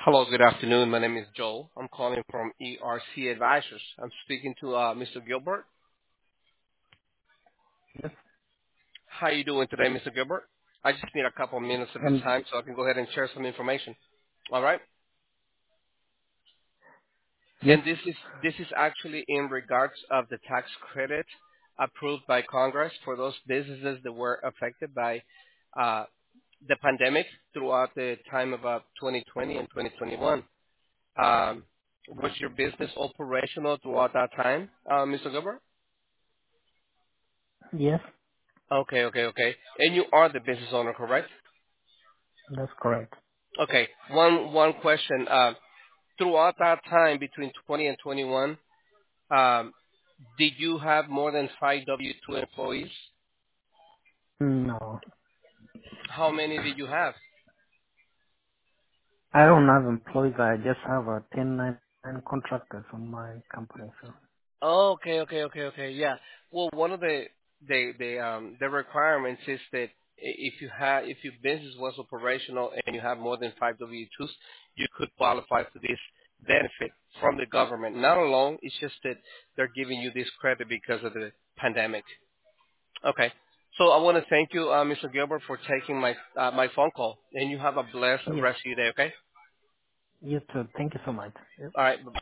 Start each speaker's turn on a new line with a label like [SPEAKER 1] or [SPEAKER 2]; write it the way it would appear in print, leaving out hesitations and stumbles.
[SPEAKER 1] Hello, good afternoon. My name is Joel. I'm calling from ERC Advisors. I'm speaking to Mr. Gilbert.
[SPEAKER 2] Yes.
[SPEAKER 1] How are you doing today, Mr. Gilbert? I just need a couple of minutes of your
[SPEAKER 2] And
[SPEAKER 1] time so I can go ahead and share some information. All right?
[SPEAKER 2] yes.
[SPEAKER 1] And this is actually in regards of the tax credit approved by Congress for those businesses that were affected by uh, the pandemic throughout the time of 2020 and 2021. Um, was your business operational throughout that time, Mr. Gilbert?
[SPEAKER 2] Yes.
[SPEAKER 1] Okay. And you are the business owner, correct?
[SPEAKER 2] That's correct.
[SPEAKER 1] Okay. One question. Throughout that time between 20 and 21, um, did you have more than five W-2 employees?
[SPEAKER 2] No,
[SPEAKER 1] How many did you have?
[SPEAKER 2] I don't have employees. I just have a 1099 contractors on my company. So
[SPEAKER 1] Oh, okay. Yeah. Well, one of the requirements is that if your business was operational and you have more than five W-2s, you could qualify for this benefit from the government. Not alone, it's just that they're giving you this credit because of the pandemic. Okay. So I want to thank you, Mr. Gilbert, for taking my phone call, and you have a blessed
[SPEAKER 2] yes.
[SPEAKER 1] rest of your day. Okay.
[SPEAKER 2] Yes, sir. Thank you so much. Yep.
[SPEAKER 1] All right.